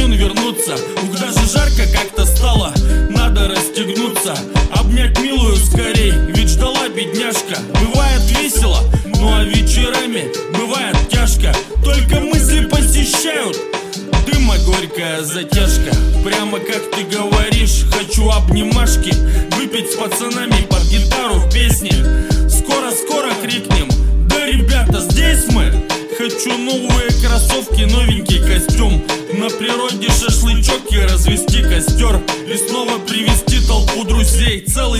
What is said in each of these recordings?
июнь вернуться. Ух, даже жарко как-то стало, надо расстегнуться, обнять милую скорей, ведь ждала бедняжка. Бывает весело, ну а вечерами бывает тяжко. Только мысли посещают, дыма горькая затяжка. Прямо как ты говоришь, хочу обнимашки, выпить с пацанами под гитару в песне. Скоро-скоро крикнем: да, ребята, здесь мы. Хочу новые кроссовки, новенький костюм, на природе шашлычок и развести костер, и снова привести толпу друзей, целый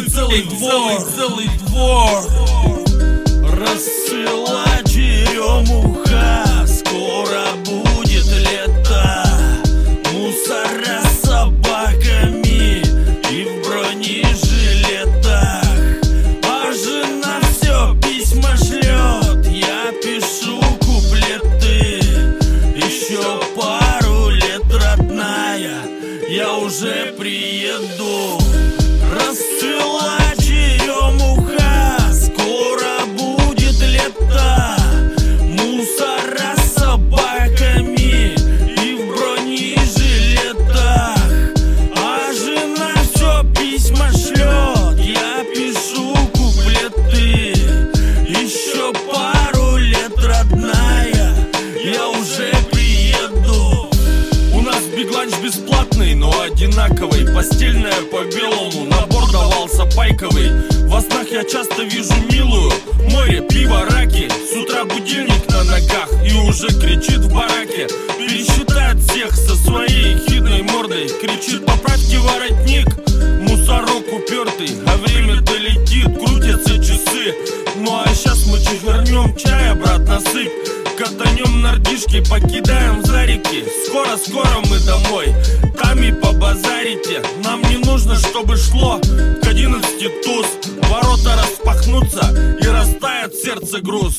двор. Расцвела черемуха, скоро будет лето. Мусора с собаками и в бронежилетах, а жена все письма шлет, я пишу куплеты. Еще пару лет, родная, я уже приеду. Расцвела черемуха, скоро будет лето. Мусора с собаками и в бронежилетах, а жена все письма шлет, я пишу куплеты. Еще пару лет, родная, я уже приеду. У нас бигланч бесплатный, но одинаковый, постельная по белому, набор давался пайковый. Во снах я часто вижу милую, море, пиво, раки. С утра будильник на ногах и уже кричит в бараке. Пересчитает всех со своей хидной мордой, кричит: поправьте воротник, мусорок упертый. А время-то летит, крутятся часы. Ну а сейчас мы чехарнем, чай обратно сыпь, катанем нордишки, покидаем зарики. Скоро-скоро мы домой, там и побазарите. Нам не нужно, чтобы шло к 11 туз. Ворота распахнутся и растает сердце груз.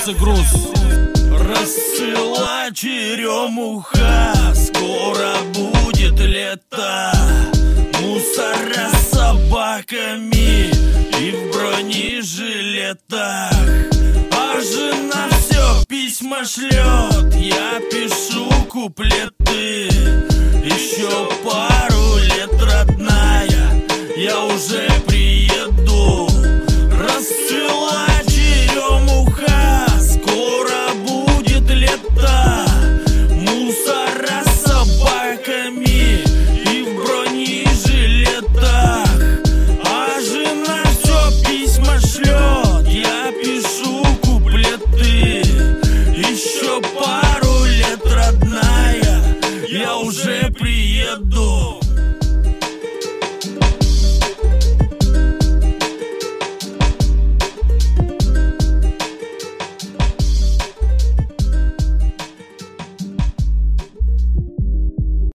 Расцвела черемуха, скоро будет лето. Мусора с собаками и в бронежилетах, а жена все письма шлет, я пишу куплеты. Еще пару лет, родная, я уже приеду. Расцвела черемуха, скоро будет лето. Мусора с собаками и в бронежилетах, а жена все письма шлет, я пишу куплеты. Еще пару лет, родная, я уже приеду.